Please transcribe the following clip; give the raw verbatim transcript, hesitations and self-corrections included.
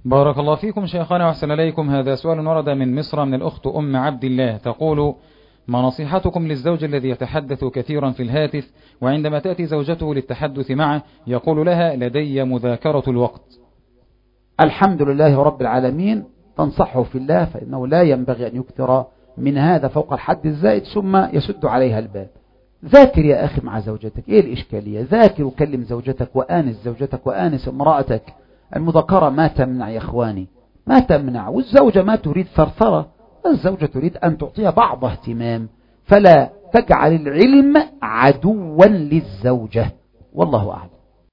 بارك الله فيكم شيخنا وأحسن إليكم. هذا سؤال ورد من مصر من الأخت أم عبد الله، تقول: ما نصيحتكم للزوج الذي يتحدث كثيرا في الهاتف، وعندما تأتي زوجته للتحدث معه يقول لها: لدي مذاكرة الوقت؟ الحمد لله رب العالمين، تنصحه في الله، فإنه لا ينبغي أن يكثر من هذا فوق الحد الزائد ثم يسد عليها الباب. ذاكر يا أخي مع زوجتك، إيه الإشكالية؟ ذاكر وكلم زوجتك وآنس زوجتك وآنس امرأتك. المذاكرة ما تمنع يا إخواني، ما تمنع. والزوجة ما تريد ثرثرة، الزوجة تريد أن تعطيها بعض اهتمام، فلا تجعل العلم عدوا للزوجة، والله أعلم.